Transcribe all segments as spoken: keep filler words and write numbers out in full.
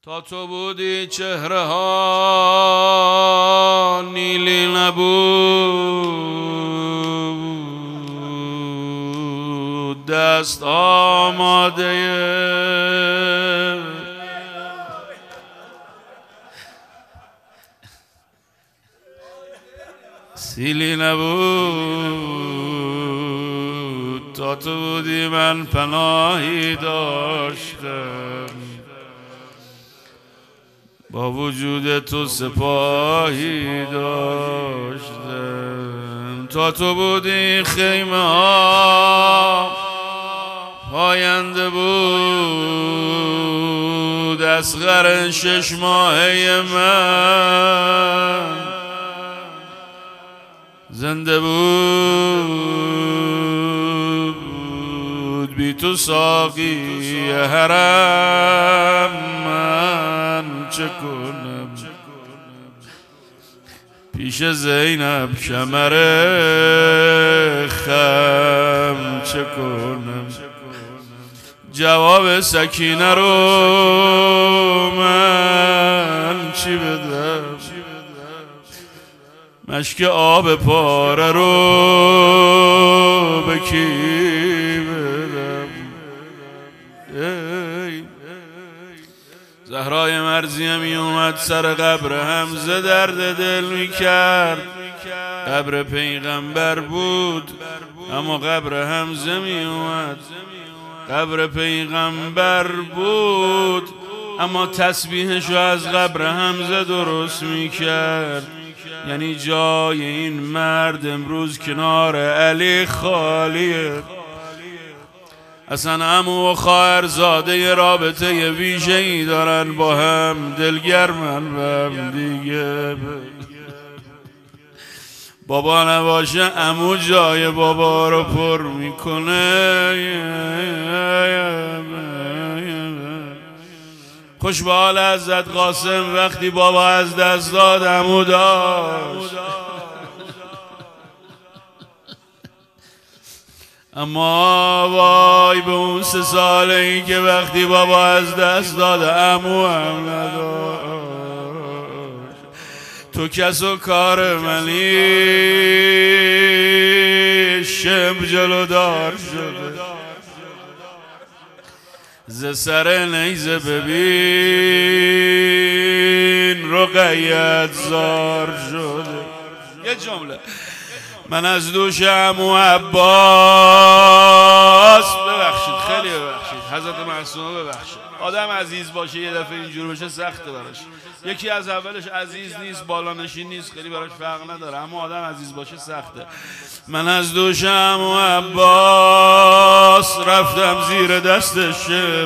تا تو بودی چهره ها نیلی نبود، دست آماده سیلی نبود. تا تو بودی من پناهی داشتم، با وجود تو سپاهی داشتم. تا تو بودی خیمه ها پاینده بود، اصغر شش ماهه من زنده بود. بی تو ساقی حرم من چه کنم، پیش زینب کمر خم چه کنم. جواب سکینه رو من چی بدم، مشک آب پاره رو به کی بدم. زهرای مرزیه می اومد سر قبر حمزه درد دل می کرد. قبر پیغمبر بود اما قبر حمزه می اومد. قبر پیغمبر بود اما تسبیحشو از قبر حمزه درست می کرد. یعنی جای این مرد امروز کنار علی خالیه. اصلا عمو و خواهرزاده رابطه ویژه‌ای دارن با هم، دلگرمن به هم دیگه. بابا نباشه عمو جای بابا رو پر میکنه. خوش به حال حضرت قاسم وقتی بابا از دست داد عمو داشت. اما وای به اون سه ساله ای که وقتی بابا از دست داد عمو هم نداشت. تو کس و کار منی شم جلودار شده، ز سر نیزه ببین رقیت زار شده. یه جمله من از دوش عمو عباس، ببخشید خیلی ببخشید حضرت معصومه ببخشید، آدم عزیز باشه یه دفعه اینجور بشه سخته براش. یکی از اولش عزیز نیست بالانشین نیست خیلی براش فرق نداره، اما آدم عزیز باشه سخته. من از دوش عمو عباس رفتم زیر دستشم،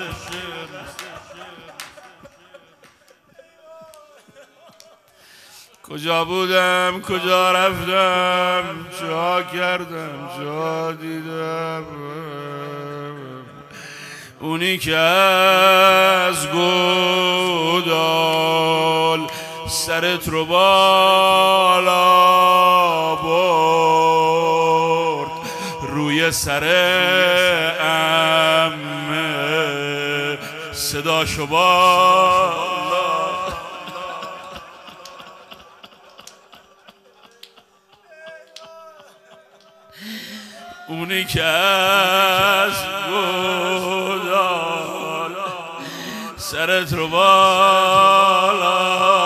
کجا بودم کجا رفتم چه کردم چه دیدم. اونی که از گودال سرت رو بالا برد روی سر عمه صداشو بالا. اونی که از گودال سرت رو بالا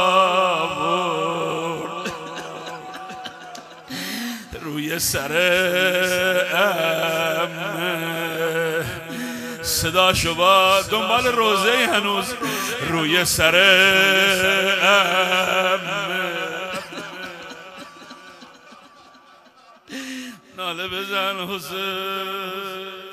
برد روی سر عمه صداشو با دنبال روزه هنوز روی سر عمه ناله بزن حسین.